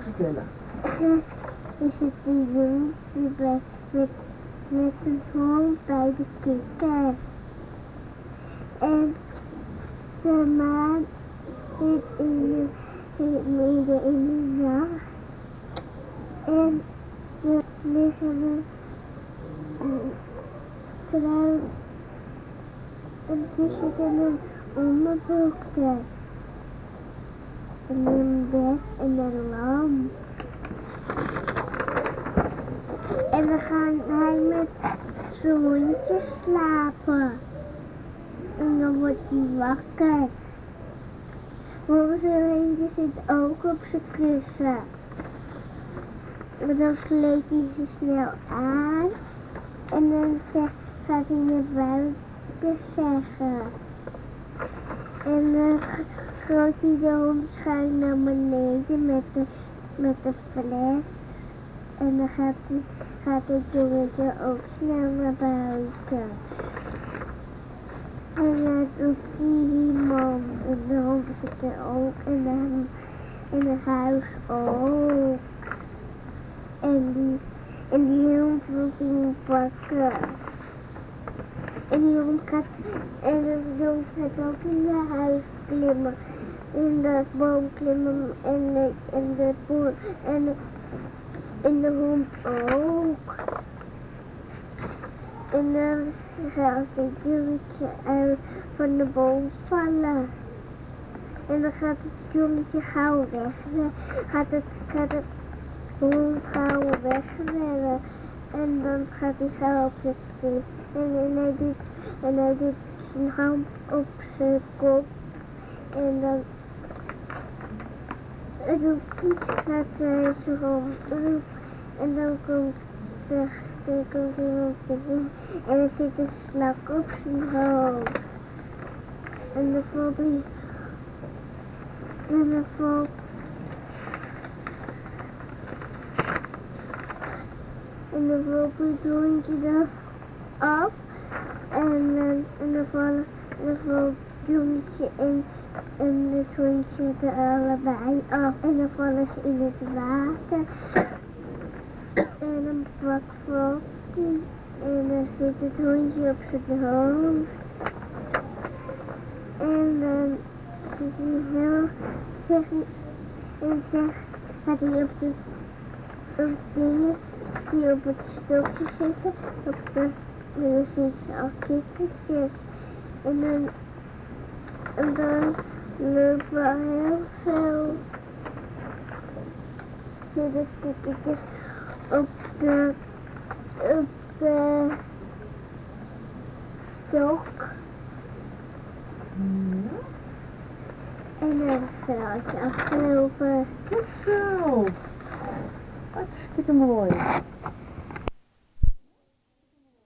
vertellen. Is het de jongste met een hond bij de kikker. En de maan zit midden in de nacht. En er liggen vrouw en tussen een onderbroek en een bed en een lamp. En dan gaat hij met zijn hondje slapen. En dan wordt hij wakker. Want zijn hondje zit ook op zijn kussen. En dan kleedt hij ze snel aan. En dan gaat hij naar buiten zeggen. En dan gooit hij de hondschuim naar beneden met de fles. En dan gaat het jongetje ook snel naar buiten. En dan doet iemand. En de honden zitten ook. En het huis ook. En die hond wil iemand pakken. En die hond gaat, en de hond gaat ook in je huis klimmen. In de boom klimmen en de boer en de hond ook. En dan gaat het jongetje uit van de boom vallen. En dan gaat het jongetje gauw weg. Gaat het hond gauw wegrennen. En dan gaat hij gauw op zijn schip. En hij doet zijn hand op zijn kop. En dan gaat hij zijn hond op. En dan komt iemand tegen. En er zit een slak op zijn hoofd. En dan valt hij. En dan valt. En dan valt het hondje er af. En dan valt het jongetje en het hondje er allebei af. En dan vallen ze in het water. En dan valt hij. En dan zit het hondje op zijn hoofd. En dan zit hij heel gaat hij op dingen die op het stokje zitten. En dan zitten ze al kikkertjes. En dan lopen heel veel zitten kikkertjes op de stok. En dan gaat je afgelopen. Goed zo. Hartstikke mooi.